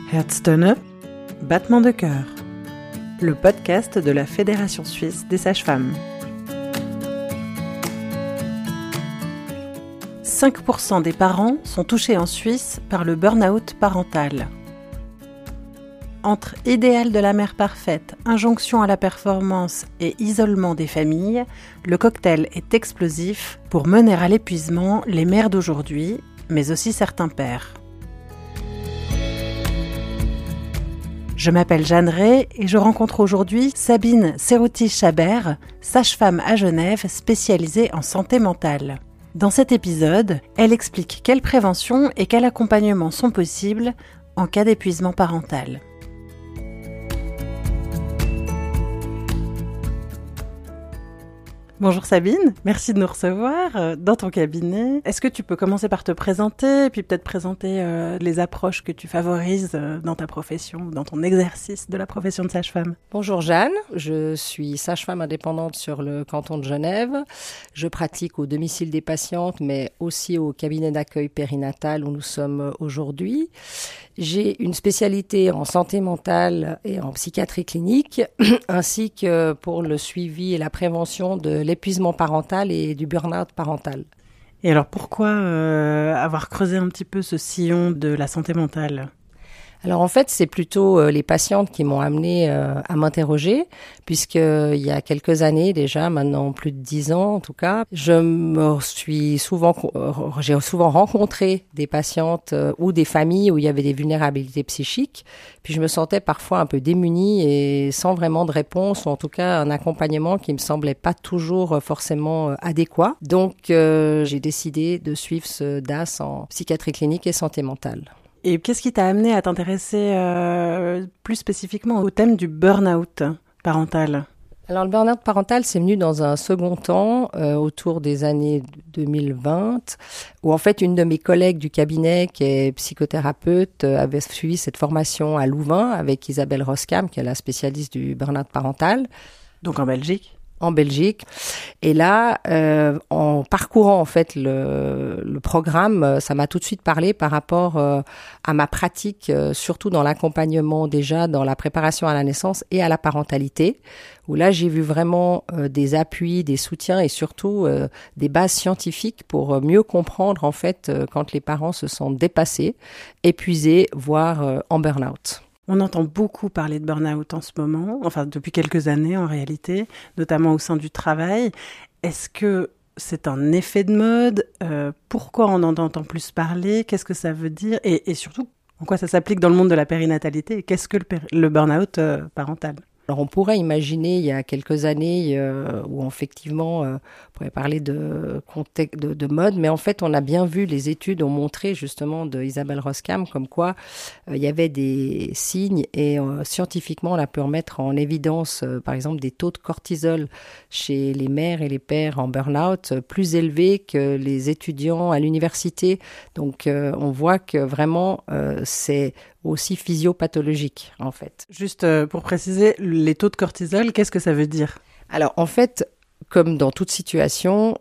Herztöne, battement de cœur, le podcast de la Fédération suisse des sages-femmes. 5% des parents sont touchés en Suisse par le burn-out parental. Entre idéal de la mère parfaite, injonction à la performance et isolement des familles, le cocktail est explosif pour mener à l'épuisement les mères d'aujourd'hui, mais aussi certains pères. Je m'appelle Jeanne Ray et je rencontre aujourd'hui Sabine Serrouti-Chabert, sage-femme à Genève spécialisée en santé mentale. Dans cet épisode, elle explique quelles préventions et quels accompagnements sont possibles en cas d'épuisement parental. Bonjour Sabine, merci de nous recevoir dans ton cabinet. Est-ce que tu peux commencer par te présenter et puis peut-être présenter les approches que tu favorises dans ta profession, dans ton exercice de la profession de sage-femme? Bonjour Jeanne, je suis sage-femme indépendante sur le canton de Genève. Je pratique au domicile des patientes mais aussi au cabinet d'accueil périnatal où nous sommes aujourd'hui. J'ai une spécialité en santé mentale et en psychiatrie clinique, ainsi que pour le suivi et la prévention de l'épuisement parental et du burn-out parental. Et alors pourquoi avoir creusé un petit peu ce sillon de la santé mentale ? Alors en fait, c'est plutôt les patientes qui m'ont amenée à m'interroger, puisque il y a quelques années déjà, maintenant plus de 10 ans en tout cas, j'ai souvent rencontré des patientes ou des familles où il y avait des vulnérabilités psychiques, puis je me sentais parfois un peu démunie et sans vraiment de réponse, ou en tout cas un accompagnement qui me semblait pas toujours forcément adéquat. Donc j'ai décidé de suivre ce DAS en psychiatrie clinique et santé mentale. Et qu'est-ce qui t'a amené à t'intéresser plus spécifiquement au thème du burn-out parental ? Alors le burn-out parental, c'est venu dans un second temps, autour des années 2020, où en fait une de mes collègues du cabinet, qui est psychothérapeute, avait suivi cette formation à Louvain avec Isabelle Roskam, qui est la spécialiste du burn-out parental. Donc en Belgique ? En Belgique. Et là, en parcourant en fait le programme, ça m'a tout de suite parlé par rapport à ma pratique, surtout dans l'accompagnement déjà, dans la préparation à la naissance et à la parentalité, où là j'ai vu vraiment des appuis, des soutiens et surtout des bases scientifiques pour mieux comprendre en fait quand les parents se sentent dépassés, épuisés, voire en burn-out. On entend beaucoup parler de burn-out en ce moment, enfin depuis quelques années en réalité, notamment au sein du travail. Est-ce que c'est un effet de mode ? Pourquoi on en entend plus parler ? Qu'est-ce que ça veut dire ? Et surtout, en quoi ça s'applique dans le monde de la périnatalité ? Et qu'est-ce que le burn-out parental ? Alors on pourrait imaginer il y a quelques années où effectivement on pourrait parler de contexte, de mode, mais en fait on a bien vu, les études ont montré justement de Isabelle Roskam comme quoi il y avait des signes et scientifiquement on a pu remettre en évidence par exemple des taux de cortisol chez les mères et les pères en burn-out plus élevés que les étudiants à l'université. Donc on voit que vraiment c'est aussi physiopathologique en fait. Juste pour préciser, les taux de cortisol, qu'est-ce que ça veut dire ? Alors en fait, comme dans toute situation,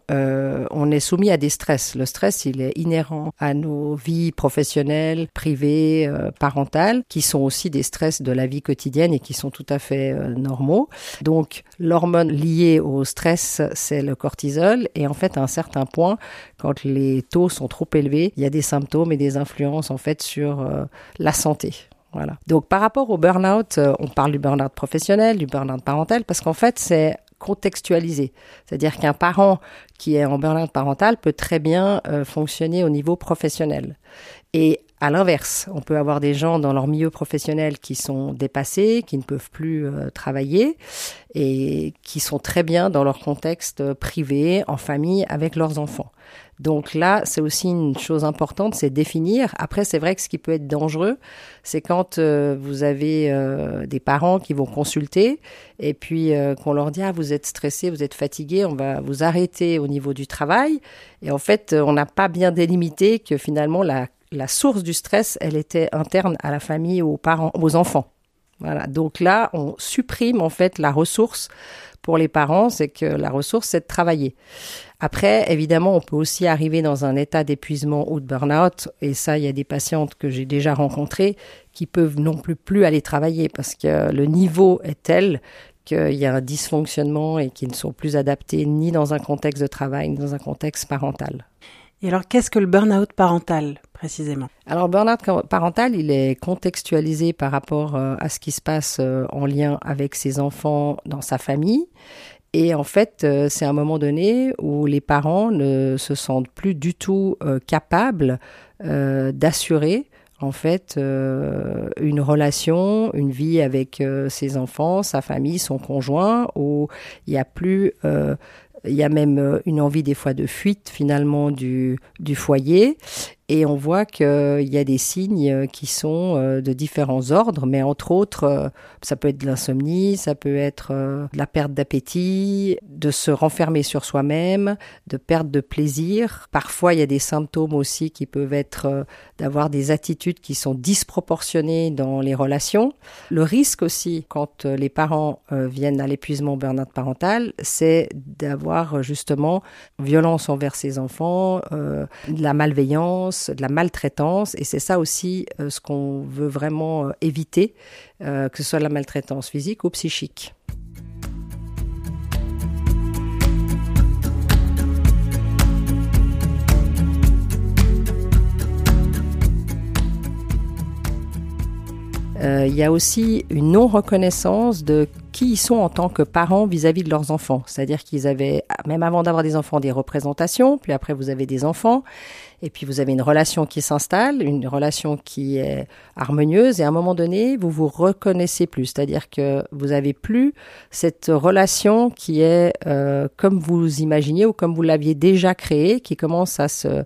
on est soumis à des stress. Le stress, il est inhérent à nos vies professionnelles, privées, parentales, qui sont aussi des stress de la vie quotidienne et qui sont tout à fait normaux. Donc, l'hormone liée au stress, c'est le cortisol. Et en fait, à un certain point, quand les taux sont trop élevés, il y a des symptômes et des influences en fait sur la santé. Voilà. Donc, par rapport au burn-out, on parle du burn-out professionnel, du burn-out parental, parce qu'en fait, c'est contextualisé. C'est-à-dire qu'un parent qui est en burn-out parental peut très bien fonctionner au niveau professionnel. Et à l'inverse, on peut avoir des gens dans leur milieu professionnel qui sont dépassés, qui ne peuvent plus travailler et qui sont très bien dans leur contexte privé, en famille, avec leurs enfants. Donc là, c'est aussi une chose importante, c'est définir. Après, c'est vrai que ce qui peut être dangereux, c'est quand vous avez des parents qui vont consulter et puis qu'on leur dit « Ah, vous êtes stressé, vous êtes fatigué, on va vous arrêter au niveau du travail. » Et en fait, on n'a pas bien délimité que finalement, la source du stress, elle était interne à la famille, aux parents, aux enfants. Voilà. Donc là, on supprime en fait la ressource pour les parents, c'est que la ressource, c'est de travailler. Après, évidemment, on peut aussi arriver dans un état d'épuisement ou de burn-out. Et ça, il y a des patientes que j'ai déjà rencontrées qui peuvent non plus aller travailler parce que le niveau est tel qu'il y a un dysfonctionnement et qui ne sont plus adaptés ni dans un contexte de travail, ni dans un contexte parental. Et alors, qu'est-ce que le burn-out parental, précisément ? Alors, le burn-out parental, il est contextualisé par rapport à ce qui se passe en lien avec ses enfants dans sa famille. Et en fait, c'est un moment donné où les parents ne se sentent plus du tout capables d'assurer en fait une relation, une vie avec ses enfants, sa famille, son conjoint, où il y a plus... il y a même une envie des fois de fuite finalement du foyer. Et on voit qu'il y a des signes qui sont de différents ordres, mais entre autres, ça peut être de l'insomnie, ça peut être de la perte d'appétit, de se renfermer sur soi-même, de perte de plaisir. Parfois, il y a des symptômes aussi qui peuvent être d'avoir des attitudes qui sont disproportionnées dans les relations. Le risque aussi, quand les parents viennent à l'épuisement burn-out parental, c'est d'avoir justement violence envers ses enfants, de la malveillance, de la maltraitance, et c'est ça aussi ce qu'on veut vraiment éviter, que ce soit la maltraitance physique ou psychique. Il y a aussi une non-reconnaissance de qui ils sont en tant que parents vis-à-vis de leurs enfants. C'est-à-dire qu'ils avaient, même avant d'avoir des enfants, des représentations, puis après vous avez des enfants, et puis vous avez une relation qui s'installe, une relation qui est harmonieuse, et à un moment donné, vous vous reconnaissez plus. C'est-à-dire que vous n'avez plus cette relation qui est comme vous imaginiez ou comme vous l'aviez déjà créée, qui commence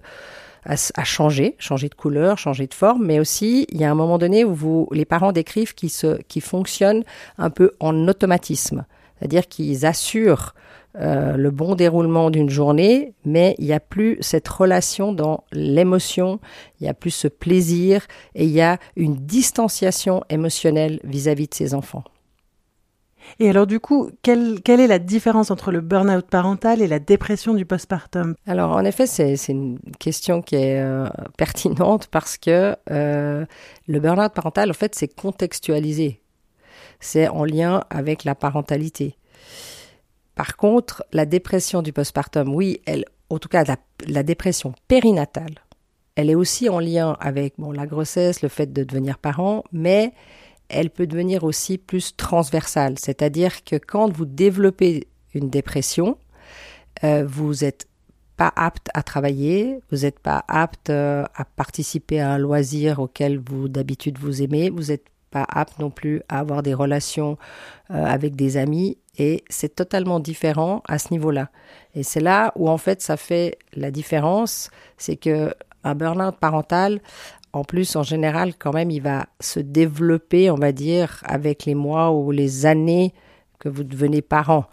à changer de couleur, changer de forme, mais aussi il y a un moment donné où les parents décrivent qui fonctionnent un peu en automatisme, c'est-à-dire qu'ils assurent le bon déroulement d'une journée, mais il n'y a plus cette relation dans l'émotion, il n'y a plus ce plaisir et il y a une distanciation émotionnelle vis-à-vis de ses enfants. Et alors du coup, quelle est la différence entre le burn-out parental et la dépression du postpartum ? Alors en effet, c'est une question qui est pertinente parce que le burn-out parental, en fait, c'est contextualisé. C'est en lien avec la parentalité. Par contre, la dépression du postpartum, oui, en tout cas la dépression périnatale, elle est aussi en lien avec la grossesse, le fait de devenir parent, mais elle peut devenir aussi plus transversale. C'est-à-dire que quand vous développez une dépression, vous n'êtes pas apte à travailler, vous n'êtes pas apte à participer à un loisir auquel d'habitude vous aimez, vous n'êtes pas apte non plus à avoir des relations avec des amis, et c'est totalement différent à ce niveau-là. Et c'est là où en fait ça fait la différence, c'est que un burn-out parental, en plus, en général, quand même, il va se développer, on va dire, avec les mois ou les années que vous devenez parent.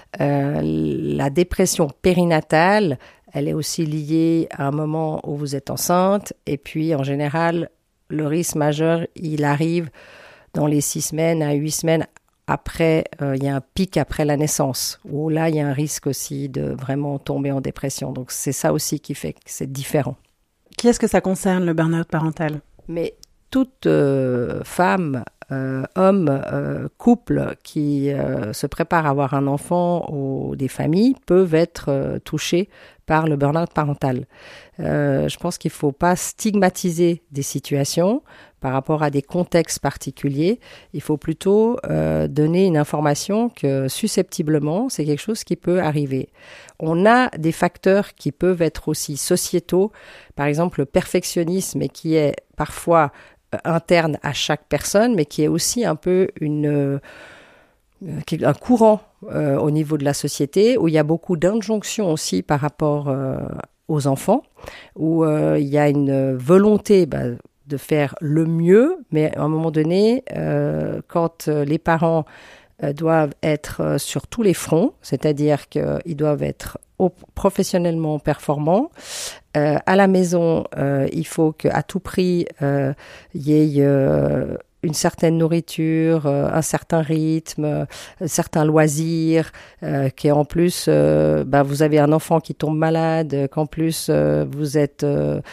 La dépression périnatale, elle est aussi liée à un moment où vous êtes enceinte. Et puis, en général, le risque majeur, il arrive dans les 6 semaines à 8 semaines après. Il y a un pic après la naissance, où là, il y a un risque aussi de vraiment tomber en dépression. Donc, c'est ça aussi qui fait que c'est différent. Qui est-ce que ça concerne, le burn-out parental ? Mais toute femme, homme, couple qui se prépare à avoir un enfant ou des familles peuvent être touchés par le burn-out parental. Je pense qu'il ne faut pas stigmatiser des situations par rapport à des contextes particuliers. Il faut plutôt donner une information que susceptiblement, c'est quelque chose qui peut arriver. On a des facteurs qui peuvent être aussi sociétaux, par exemple le perfectionnisme, et qui est parfois interne à chaque personne, mais qui est aussi un peu un courant au niveau de la société, où il y a beaucoup d'injonctions aussi par rapport aux enfants, où il y a une volonté de faire le mieux, mais à un moment donné, quand les parents doivent être sur tous les fronts, c'est-à-dire qu'ils doivent être professionnellement performants. À la maison, il faut qu'à tout prix, il y ait une certaine nourriture, un certain rythme, certains loisirs, qu'en plus, vous avez un enfant qui tombe malade, qu'en plus vous êtes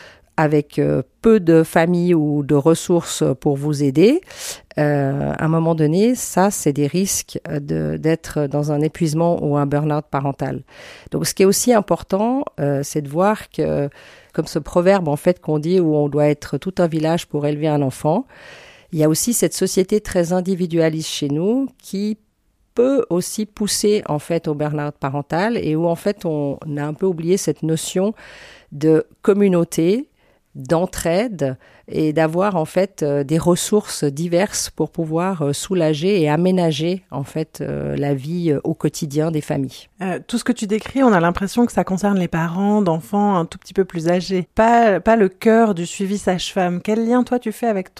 avec peu de famille ou de ressources pour vous aider, à un moment donné, ça, c'est des risques d'être dans un épuisement ou un burn-out parental. Donc, ce qui est aussi important, c'est de voir que, comme ce proverbe, en fait, qu'on dit où on doit être tout un village pour élever un enfant, il y a aussi cette société très individualiste chez nous qui peut aussi pousser, en fait, au burn-out parental et où, en fait, on a un peu oublié cette notion de communauté, d'entraide et d'avoir en fait des ressources diverses pour pouvoir soulager et aménager en fait la vie au quotidien des familles. Tout ce que tu décris, on a l'impression que ça concerne les parents d'enfants un tout petit peu plus âgés, pas le cœur du suivi sage-femme. Quel lien toi tu fais avec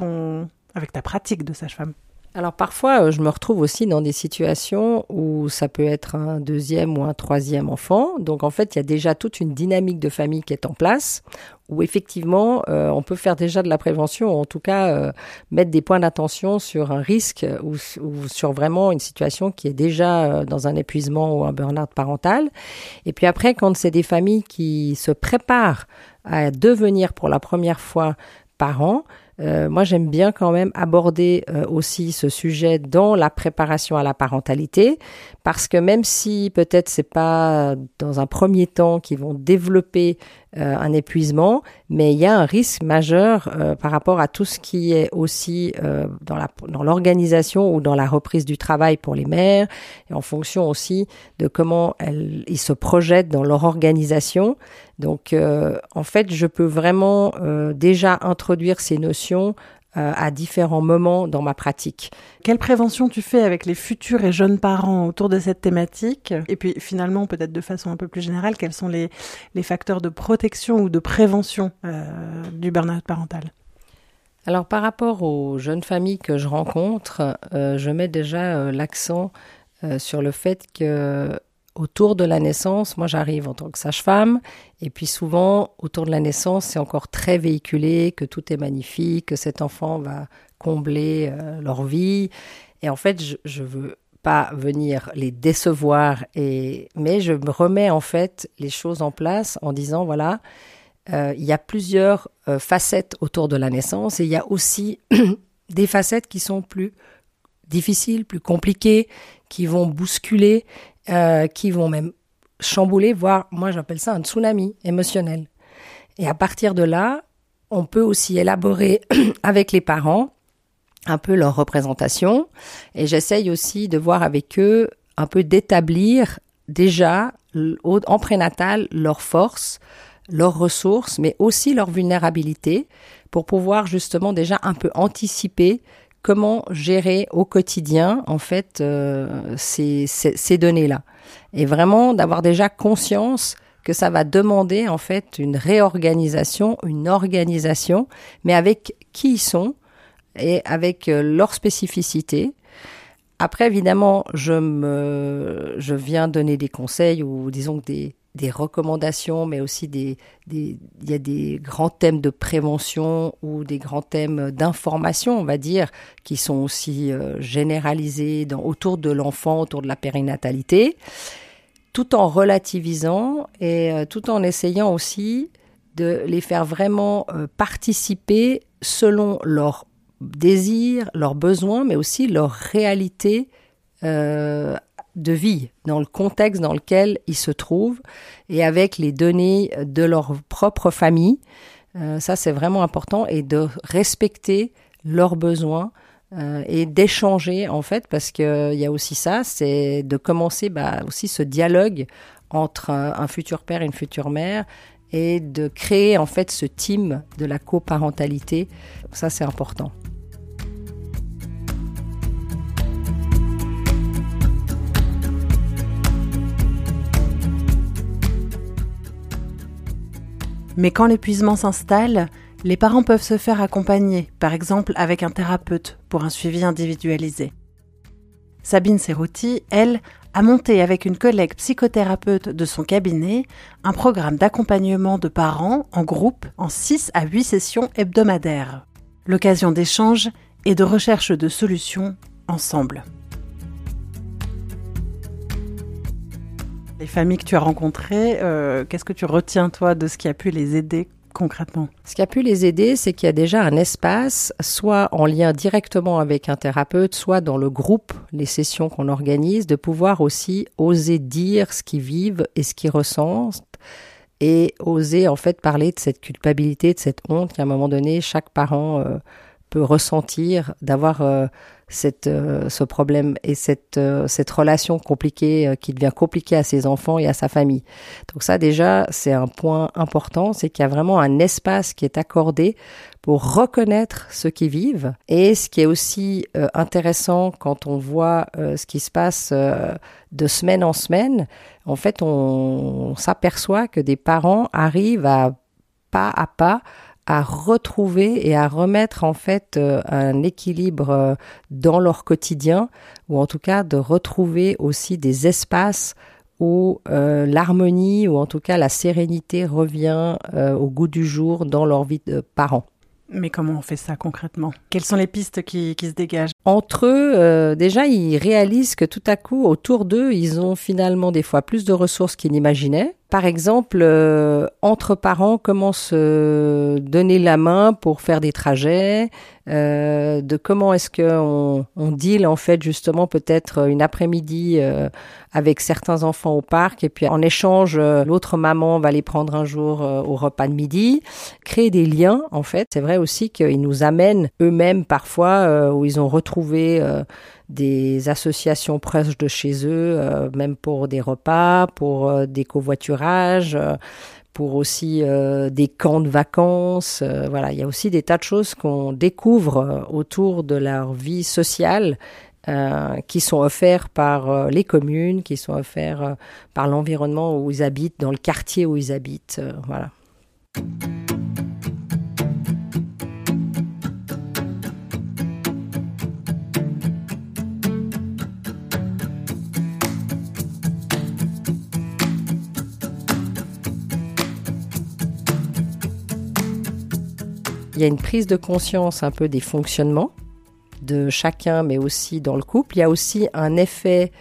ta pratique de sage-femme ? Alors parfois, je me retrouve aussi dans des situations où ça peut être un deuxième ou un troisième enfant. Donc en fait, il y a déjà toute une dynamique de famille qui est en place, où effectivement, on peut faire déjà de la prévention, ou en tout cas mettre des points d'attention sur un risque ou sur vraiment une situation qui est déjà dans un épuisement ou un burn-out parental. Et puis après, quand c'est des familles qui se préparent à devenir pour la première fois parents, moi, j'aime bien quand même aborder aussi ce sujet dans la préparation à la parentalité, parce que même si peut-être c'est pas dans un premier temps qu'ils vont développer un épuisement, mais il y a un risque majeur par rapport à tout ce qui est aussi dans l'organisation ou dans la reprise du travail pour les mères, et en fonction aussi de comment ils se projettent dans leur organisation. Donc, en fait, je peux vraiment déjà introduire ces notions à différents moments dans ma pratique. Quelle prévention tu fais avec les futurs et jeunes parents autour de cette thématique ? Et puis finalement, peut-être de façon un peu plus générale, quels sont les facteurs de protection ou de prévention du burn-out parental ? Alors, par rapport aux jeunes familles que je rencontre, je mets déjà l'accent sur le fait que autour de la naissance, moi j'arrive en tant que sage-femme, et puis souvent autour de la naissance, c'est encore très véhiculé, que tout est magnifique, que cet enfant va combler leur vie. Et en fait, je veux pas venir les décevoir, mais je me remets en fait les choses en place en disant voilà, il y a plusieurs facettes autour de la naissance, et il y a aussi des facettes qui sont plus difficiles, plus compliquées, qui vont bousculer, qui vont même chambouler, voire, moi j'appelle ça un tsunami émotionnel. Et à partir de là, on peut aussi élaborer avec les parents un peu leur représentation, et j'essaye aussi de voir avec eux un peu d'établir déjà en prénatal leurs forces, leurs ressources, mais aussi leur vulnérabilité, pour pouvoir justement déjà un peu anticiper comment gérer au quotidien, en fait, ces données-là. Et vraiment d'avoir déjà conscience que ça va demander, en fait, une réorganisation, une organisation, mais avec qui ils sont et avec leur spécificité. Après, évidemment, je viens donner des conseils ou disons que des recommandations, mais aussi il y a des grands thèmes de prévention ou des grands thèmes d'information, on va dire, qui sont aussi généralisés autour de l'enfant, autour de la périnatalité, tout en relativisant et tout en essayant aussi de les faire vraiment participer selon leurs désirs, leurs besoins, mais aussi leur réalité de vie, dans le contexte dans lequel ils se trouvent et avec les données de leur propre famille. Ça, c'est vraiment important, et de respecter leurs besoins et d'échanger, en fait, parce qu'il y a aussi ça, c'est de commencer aussi ce dialogue entre un futur père et une future mère, et de créer, en fait, ce team de la coparentalité. Ça, c'est important. Mais quand l'épuisement s'installe, les parents peuvent se faire accompagner, par exemple avec un thérapeute, pour un suivi individualisé. Sabine Cerruti, elle, a monté avec une collègue psychothérapeute de son cabinet un programme d'accompagnement de parents en groupe en 6 à 8 sessions hebdomadaires. L'occasion d'échanges et de recherche de solutions ensemble. Les familles que tu as rencontrées, qu'est-ce que tu retiens, toi, de ce qui a pu les aider concrètement? Ce qui a pu les aider, c'est qu'il y a déjà un espace, soit en lien directement avec un thérapeute, soit dans le groupe, les sessions qu'on organise, de pouvoir aussi oser dire ce qu'ils vivent et ce qu'ils ressentent, et oser en fait parler de cette culpabilité, de cette honte qu'à un moment donné, chaque parent peut ressentir, d'avoir ce problème et cette relation compliquée qui devient compliquée à ses enfants et à sa famille. Donc ça déjà, c'est un point important, c'est qu'il y a vraiment un espace qui est accordé pour reconnaître ce qu'ils vivent. Et ce qui est aussi intéressant quand on voit ce qui se passe de semaine en semaine, en fait on s'aperçoit que des parents arrivent à pas à retrouver et à remettre en fait un équilibre dans leur quotidien, ou en tout cas de retrouver aussi des espaces où l'harmonie ou en tout cas la sérénité revient au goût du jour dans leur vie de parents. Mais comment on fait ça concrètement? Quelles sont les pistes qui se dégagent? Entre eux, déjà, ils réalisent que tout à coup, autour d'eux, ils ont finalement des fois plus de ressources qu'ils n'imaginaient. Par exemple, entre parents, comment se donner la main pour faire des trajets, de comment est-ce qu'on deal en fait justement peut-être une après-midi avec certains enfants au parc, et puis en échange, l'autre maman va les prendre un jour au repas de midi. Créer des liens en fait. C'est vrai aussi qu'ils nous amènent eux-mêmes parfois où ils ont retrouvé des associations proches de chez eux, même pour des repas, pour des covoiturages, pour aussi des camps de vacances. Voilà, il y a aussi des tas de choses qu'on découvre autour de leur vie sociale qui sont offerts par les communes, qui sont offerts par l'environnement où ils habitent, dans le quartier où ils habitent. Voilà. Il y a une prise de conscience un peu des fonctionnements de chacun, mais aussi dans le couple. Il y a aussi un effet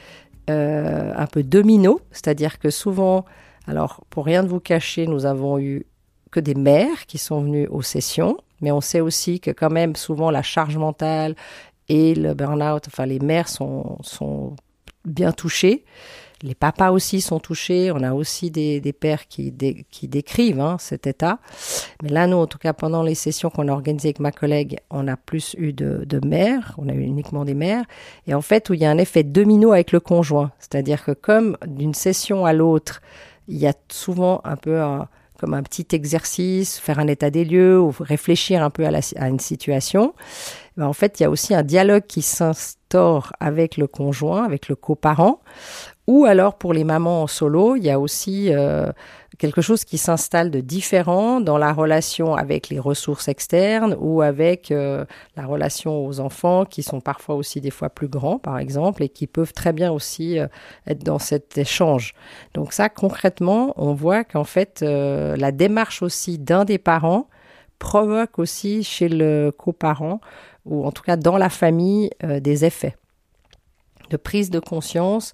un peu domino, c'est-à-dire que souvent, alors pour rien de vous cacher, nous avons eu que des mères qui sont venues aux sessions, mais on sait aussi que quand même souvent la charge mentale et le burn-out, enfin les mères sont bien touchées. Les papas aussi sont touchés. On a aussi des pères qui décrivent cet état. Mais là, nous, en tout cas, pendant les sessions qu'on a organisées avec ma collègue, on a plus eu de mères. On a eu uniquement des mères. Et en fait, où il y a un effet domino avec le conjoint. C'est-à-dire que comme d'une session à l'autre, il y a souvent un peu comme un petit exercice, faire un état des lieux ou réfléchir un peu à une situation. Ben, en fait, il y a aussi un dialogue qui s'instaure avec le conjoint, avec le coparent. Ou alors pour les mamans en solo, il y a aussi quelque chose qui s'installe de différent dans la relation avec les ressources externes ou avec la relation aux enfants qui sont parfois aussi des fois plus grands, par exemple, et qui peuvent très bien aussi être dans cet échange. Donc ça, concrètement, on voit qu'en fait, la démarche aussi d'un des parents provoque aussi chez le coparent, ou en tout cas dans la famille, des effets de prise de conscience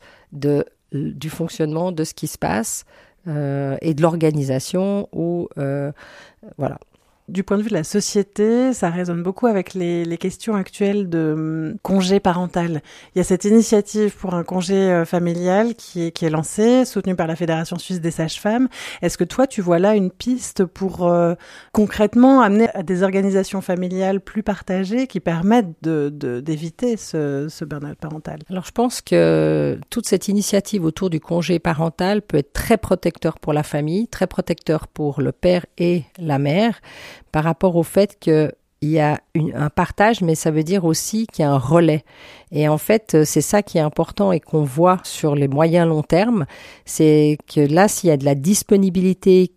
du fonctionnement de ce qui se passe et de l'organisation ou voilà. Du point de vue de la société, ça résonne beaucoup avec les questions actuelles de congé parental. Il y a cette initiative pour un congé familial qui est lancée, soutenue par la Fédération suisse des sages-femmes. Est-ce que toi, tu vois là une piste pour concrètement amener à des organisations familiales plus partagées qui permettent d'éviter ce burn-out parental? Alors, je pense que toute cette initiative autour du congé parental peut être très protecteur pour la famille, très protecteur pour le père et la mère, par rapport au fait qu'il y a un partage, mais ça veut dire aussi qu'il y a un relais. Et en fait, c'est ça qui est important et qu'on voit sur les moyens long terme, c'est que là, s'il y a de la disponibilité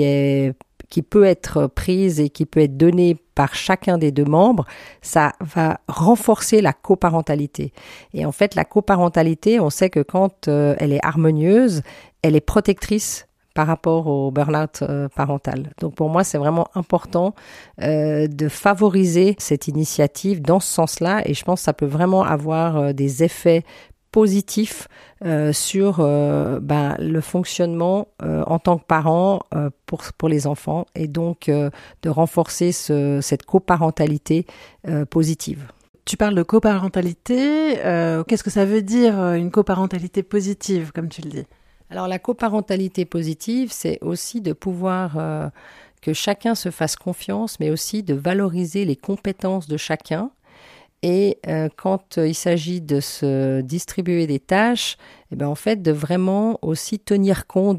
qui peut être prise et qui peut être donnée par chacun des deux membres, ça va renforcer la coparentalité. Et en fait, la coparentalité, on sait que quand elle est harmonieuse, elle est protectrice par rapport au burn-out parental. Donc pour moi, c'est vraiment important de favoriser cette initiative dans ce sens-là, et je pense que ça peut vraiment avoir des effets positifs sur le fonctionnement en tant que parent pour les enfants, et donc de renforcer cette coparentalité positive. Tu parles de coparentalité. Qu'est-ce que ça veut dire une coparentalité positive, comme tu le dis ? Alors la coparentalité positive, c'est aussi de pouvoir que chacun se fasse confiance, mais aussi de valoriser les compétences de chacun. Et quand il s'agit de se distribuer des tâches, en fait, de vraiment aussi tenir compte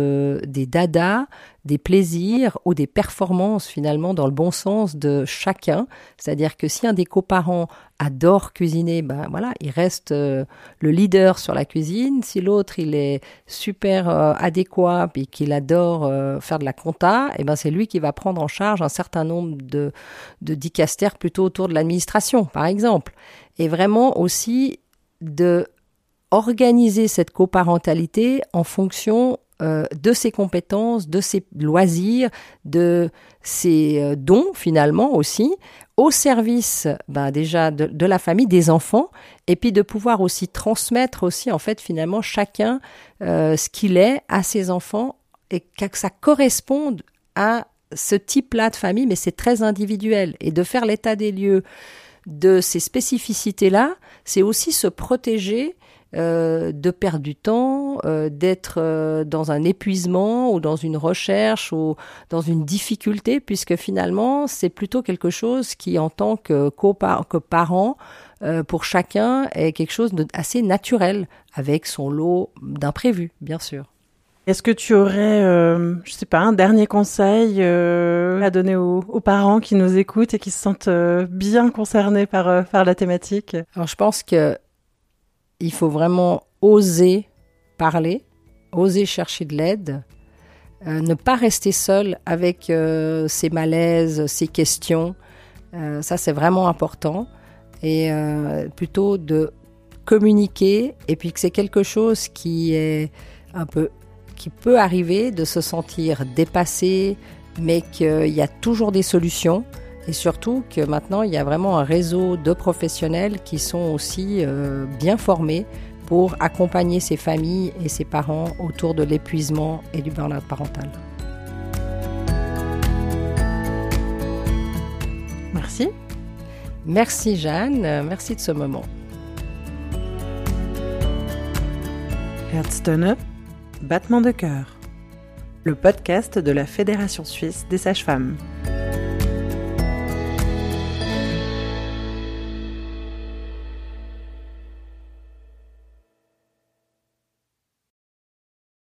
des dadas, des plaisirs ou des performances finalement dans le bon sens de chacun. C'est-à-dire que si un des coparents adore cuisiner, il reste le leader sur la cuisine. Si l'autre il est super adéquat et qu'il adore faire de la compta, c'est lui qui va prendre en charge un certain nombre de dicastères plutôt autour de l'administration, par exemple. Et vraiment aussi de organiser cette coparentalité en fonction de ses compétences, de ses loisirs, de ses dons finalement aussi, au service déjà de la famille, des enfants, et puis de pouvoir aussi transmettre aussi en fait finalement chacun ce qu'il est à ses enfants, et que ça corresponde à ce type-là de famille, mais c'est très individuel. Et de faire l'état des lieux de ces spécificités-là, c'est aussi se protéger de perdre du temps, d'être dans un épuisement ou dans une recherche ou dans une difficulté, puisque finalement, c'est plutôt quelque chose qui, en tant que parent, pour chacun, est quelque chose d'assez naturel, avec son lot d'imprévus, bien sûr. Est-ce que tu aurais, un dernier conseil à donner aux parents qui nous écoutent et qui se sentent bien concernés par la thématique ? Alors, je pense que il faut vraiment oser parler, oser chercher de l'aide, ne pas rester seul avec ses malaises, ses questions. Ça, c'est vraiment important. Et plutôt de communiquer, et puis que c'est quelque chose qui peut arriver, de se sentir dépassé, mais qu'il y a toujours des solutions. Et surtout que maintenant, il y a vraiment un réseau de professionnels qui sont aussi bien formés pour accompagner ces familles et ces parents autour de l'épuisement et du burn-out parental. Merci. Merci Jeanne, merci de ce moment. Herztöne, battement de cœur. Le podcast de la Fédération suisse des sages-femmes.